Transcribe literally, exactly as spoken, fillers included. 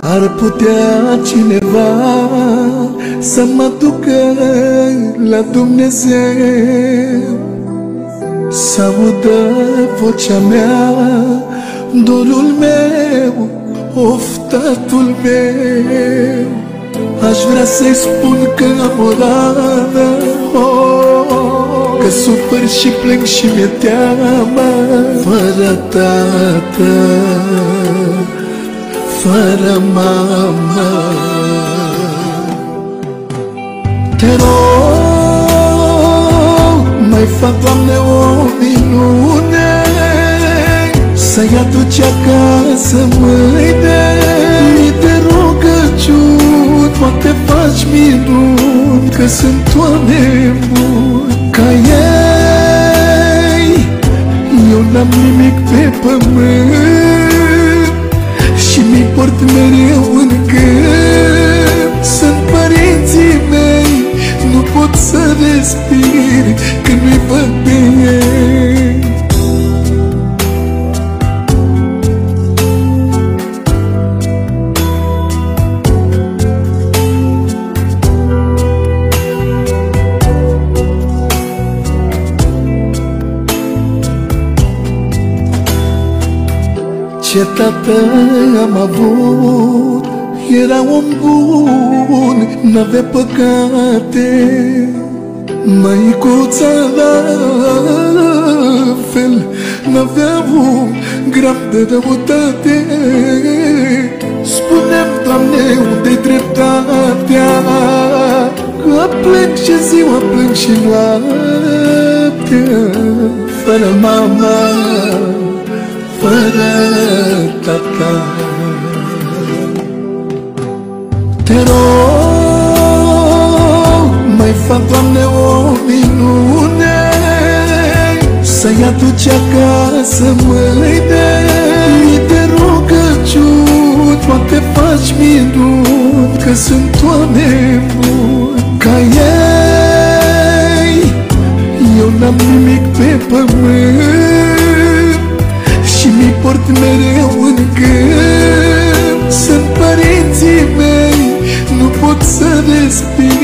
Ar putea cineva să mă ducă la Dumnezeu, să audă vocea mea, dorul meu, oftatul meu. Aș vrea să-i spun că am o rană, oh, că sufăr și plâng și mi-e teamă. Fără tată, fără mamă, te rog, mai fă, Doamne, o minune, să-i aduci acasă mâine. Mii de rugăciuni, poate faci minuni, că sunt oameni buni ca ei. Eu n-am nimic pe pământ și mi port mereu în gând. Sunt părinții mei, nu pot să respir când nu-i văd pe ei. Ce tată am avut, era om bun, n-avea păcate. Măicuța la fel, n-avea un gram de răutate. Spune-mi, Doamne, unde-i dreptatea, că plâng și ziua, plâng și noaptea. Fără mama, fără tata, te rog, mai fă, Doamne, o minune, să-i aduci acasă mâine. Mii de rugăciuni, poate faci minuni, că sunt oameni buni ca ei. Eu n-am nimic pe pământ și mi port mereu în gând. Sunt părinții mei, nu pot să respir